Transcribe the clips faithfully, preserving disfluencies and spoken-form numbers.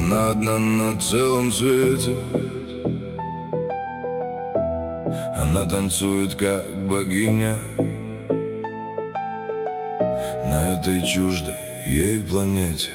Она одна на целом свете. Она танцует как богиня на этой чуждой ей планете.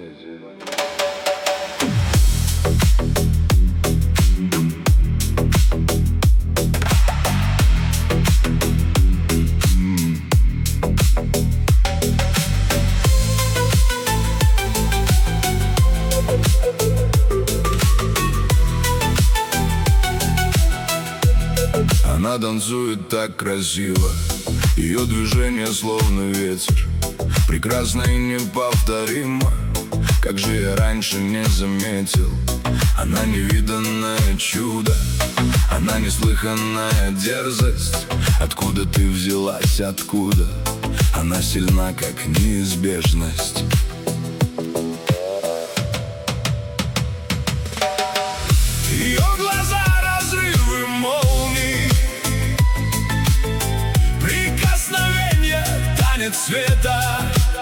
Она танцует так красиво, ее движение словно ветер, прекрасно и неповторимо. Как же я раньше не заметил. Она невиданное чудо, она неслыханная дерзость. Откуда ты взялась, откуда? Она сильна, как неизбежность. Ее глаза — разрывы молний, прикосновение — танец света.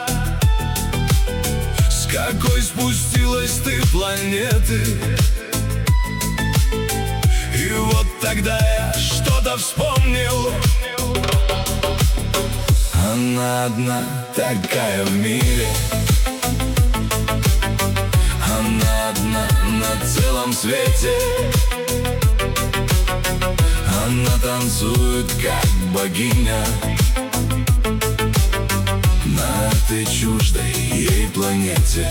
С какой спустилась ты планеты? И вот тогда я что-то вспомнил. Она одна такая в мире. Она одна на целом свете. Она танцует как богиня на этой чуждой ей планете.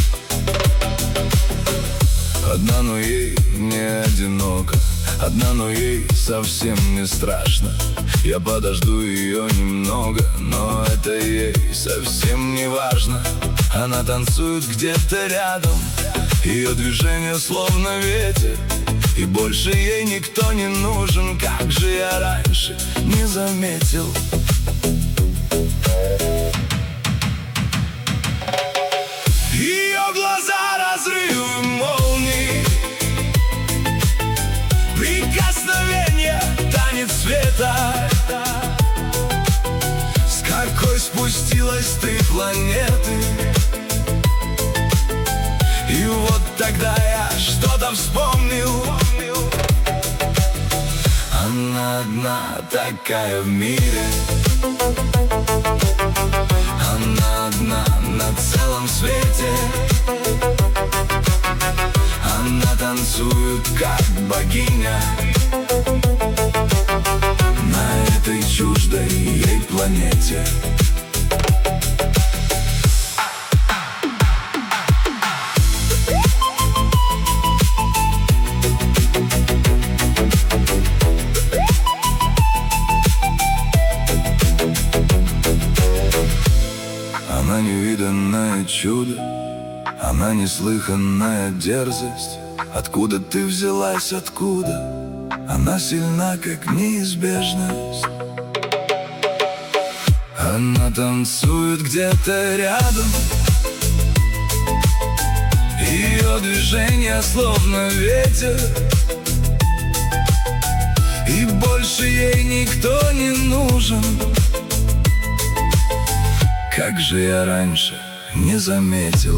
Одна, но ей не одиноко. Одна, но ей совсем не страшно. Я подожду ее немного, но это ей совсем не важно. Она танцует где-то рядом, ее движение словно ветер, и больше ей никто не нужен. Как же я раньше не заметил. Ее глаза — разрывы молний, прикосновение — танец света. С какой спустилась ты планеты? И вот тогда я что-то вспомнил. Она одна такая в мире. Она одна на целом свете. Она танцует как богиня на этой чуждой ей планете. Она невиданное чудо, она неслыханная дерзость. Откуда ты взялась, откуда? Она сильна, как неизбежность. Она танцует где-то рядом, ее движение словно ветер, и больше ей никто не нужен. Как же я раньше не заметил.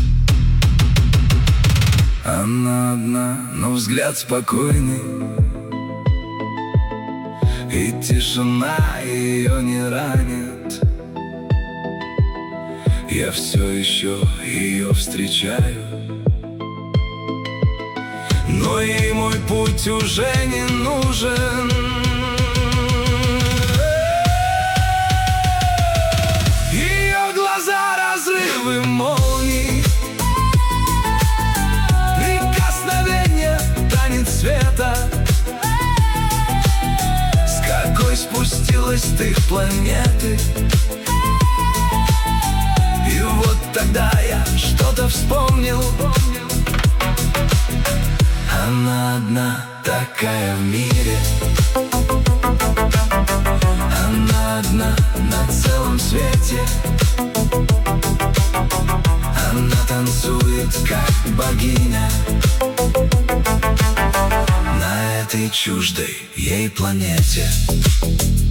Она одна, но взгляд спокойный, и тишина ее не ранит. Я все еще ее встречаю, но ей мой путь уже не нужен. Разрывы молний, прикосновение — танец света. С какой спустилась ты планеты? И вот тогда я что-то вспомнил. Она одна такая в мире. Она одна на целом свете. Она танцует как богиня на этой чуждой ей планете.